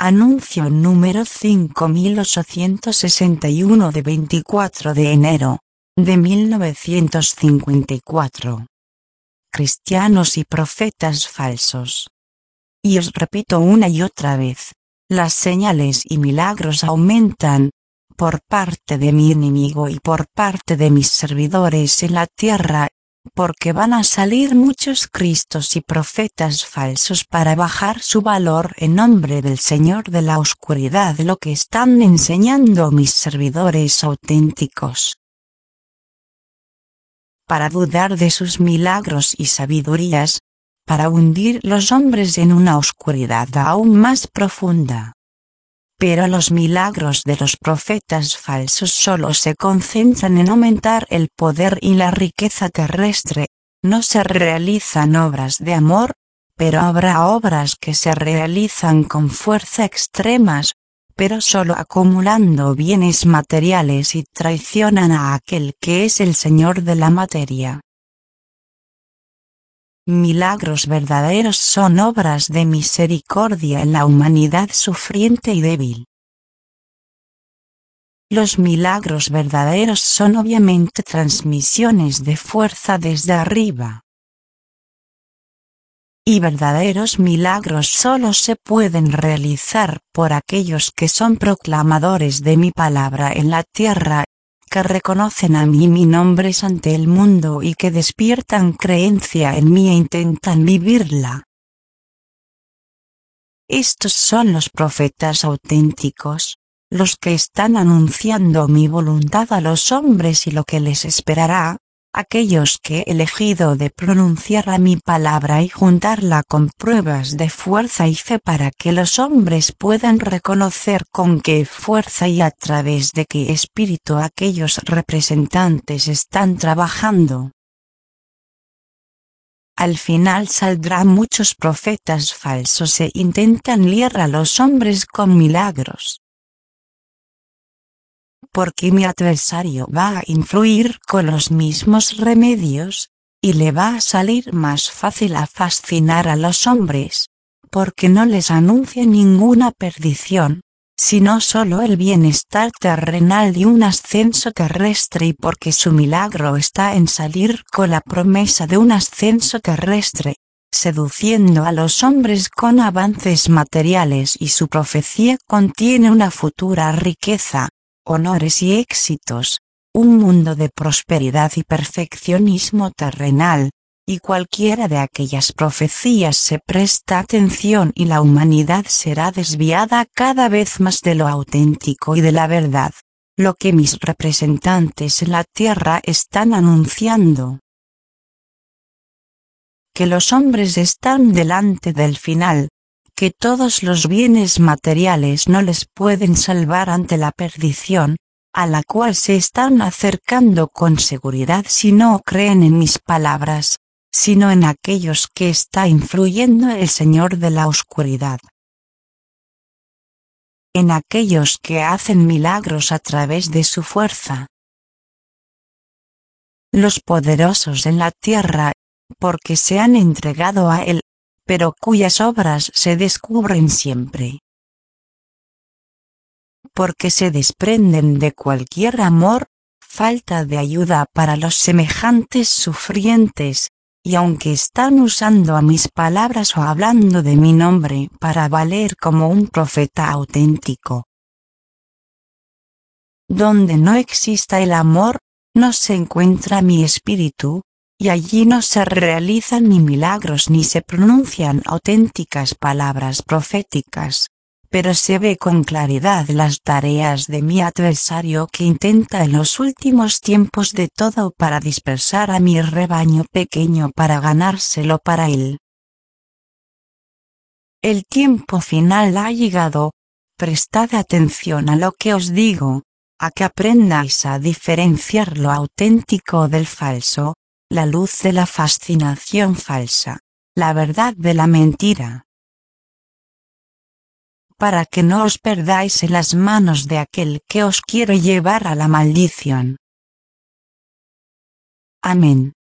Anuncio número 5861 de 24 de enero de 1954. Cristianos y profetas falsos. Y os repito una y otra vez, las señales y milagros aumentan, por parte de mi enemigo y por parte de mis servidores en la tierra, porque van a salir muchos cristos y profetas falsos para bajar su valor en nombre del Señor de la oscuridad, lo que están enseñando mis servidores auténticos. Para dudar de sus milagros y sabidurías, para hundir los hombres en una oscuridad aún más profunda. Pero los milagros de los profetas falsos solo se concentran en aumentar el poder y la riqueza terrestre, no se realizan obras de amor, pero habrá obras que se realizan con fuerza extremas, pero solo acumulando bienes materiales y traicionan a aquel que es el Señor de la materia. Milagros verdaderos son obras de misericordia en la humanidad sufriente y débil. Los milagros verdaderos son obviamente transmisiones de fuerza desde arriba. Y verdaderos milagros solo se pueden realizar por aquellos que son proclamadores de mi palabra en la tierra, que reconocen a mí mi nombre ante el mundo y que despiertan creencia en mí e intentan vivirla. Estos son los profetas auténticos, los que están anunciando mi voluntad a los hombres y lo que les esperará, aquellos que he elegido de pronunciar a mi palabra y juntarla con pruebas de fuerza y fe para que los hombres puedan reconocer con qué fuerza y a través de qué espíritu aquellos representantes están trabajando. Al final saldrán muchos profetas falsos e intentan liar a los hombres con milagros. Porque mi adversario va a influir con los mismos remedios, y le va a salir más fácil a fascinar a los hombres, porque no les anuncia ninguna perdición, sino solo el bienestar terrenal y un ascenso terrestre, y porque su milagro está en salir con la promesa de un ascenso terrestre, seduciendo a los hombres con avances materiales, y su profecía contiene una futura riqueza, honores y éxitos, un mundo de prosperidad y perfeccionismo terrenal, y cualquiera de aquellas profecías se presta atención y la humanidad será desviada cada vez más de lo auténtico y de la verdad, lo que mis representantes en la tierra están anunciando. Que los hombres están delante del final, que todos los bienes materiales no les pueden salvar ante la perdición, a la cual se están acercando con seguridad si no creen en mis palabras, sino en aquellos que está influyendo el Señor de la oscuridad. En aquellos que hacen milagros a través de su fuerza. Los poderosos en la tierra, porque se han entregado a Él, pero cuyas obras se descubren siempre. Porque se desprenden de cualquier amor, falta de ayuda para los semejantes sufrientes, y aunque están usando a mis palabras o hablando de mi nombre para valer como un profeta auténtico. Donde no exista el amor, no se encuentra mi espíritu, y allí no se realizan ni milagros ni se pronuncian auténticas palabras proféticas, pero se ve con claridad las tareas de mi adversario que intenta en los últimos tiempos de todo para dispersar a mi rebaño pequeño para ganárselo para él. El tiempo final ha llegado, prestad atención a lo que os digo, a que aprendáis a diferenciar lo auténtico del falso, la luz de la fascinación falsa, la verdad de la mentira. Para que no os perdáis en las manos de aquel que os quiere llevar a la maldición. Amén.